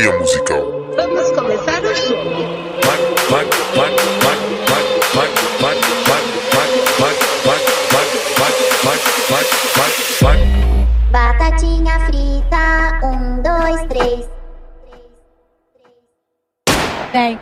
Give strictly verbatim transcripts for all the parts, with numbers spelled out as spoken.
Terapia musical. Vamos começar o jogo. Batatinha frita, um, dois, três. Vem.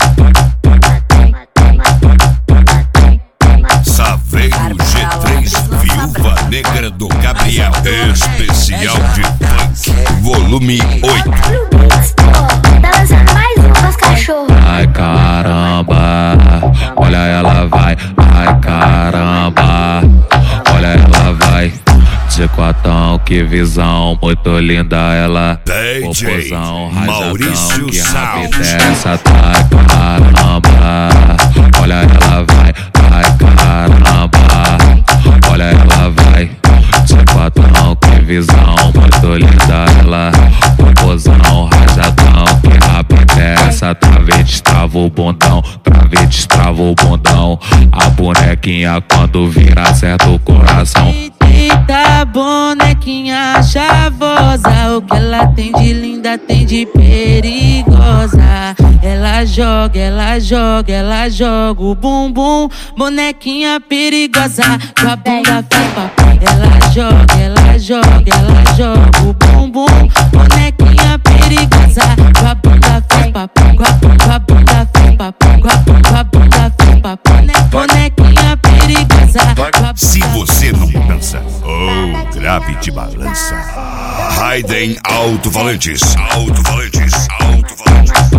Saveiro G três, Viúva Negra do Gabriel. Especial de funk, volume oito. Tá lançando mais um pros cachorros. Ai caramba, olha ela vai. Ai caramba, olha ela vai. De quatão, que visão, muito linda ela. D J Maurício que Sound. essa tá caramba, olha ela vai. Ai caramba, olha ela vai. De quatão, que visão, muito linda ela. Popozão, rajadão, que rápido é essa. Trave, destrava o bundão, trave, destrava o bundão. A bonequinha quando vira acerta o coração. Eita, bonequinha chavosa, o que ela tem de linda, tem de perigosa. Ela joga, ela joga, ela joga o bumbum. Bonequinha perigosa, com a bunda faz papai. Ela joga, ela joga, ela joga o bumbum. Bonequinha perigosa, com a bunda faz papai. Com a bunda, com a bunda faz papai. Com a bunda, com a bunda faz papai. Bonequinha perigosa. Se você não dança, oh, grave de balança. Raiden Alto-Falantes, Alto-Falantes, Alto-Falantes.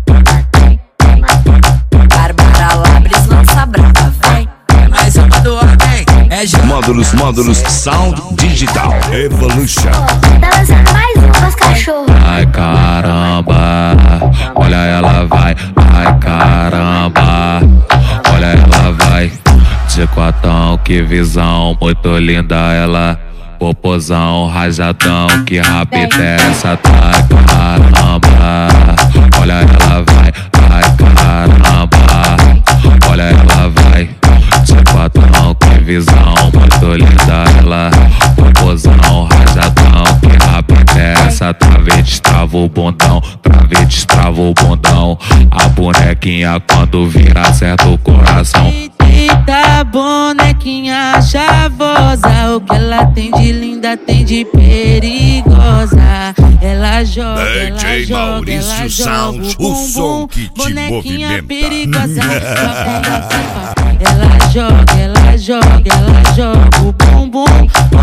Bárbara Labres lança brava, vai. É mais uma do ordem, é já. Módulos, módulos, Sound Digital Evolution. Tá lançando mais um pros cachorros. Ai caramba, olha ela vai. Ai caramba, olha ela vai. De quatão, que visão, muito linda ela. Popozão, rajadão, que rápido é essa. Tá caramba, olha ela vai. Ai caramba, olha ela vai. De quatão, que visão, muito linda ela. Popozão, rajadão, que rápido é essa. Trave, destrava o bundão, trave, destrava o bundão. A bonequinha quando vira acerta o coração. Eita, bonequinha chavosa, o que ela tem de linda, tem de perigosa. Ela joga, ela D J joga, Maurício ela Sound, joga o bumbum. som que te Bonequinha movimenta. perigosa, ela joga, ela joga, ela joga o bumbum.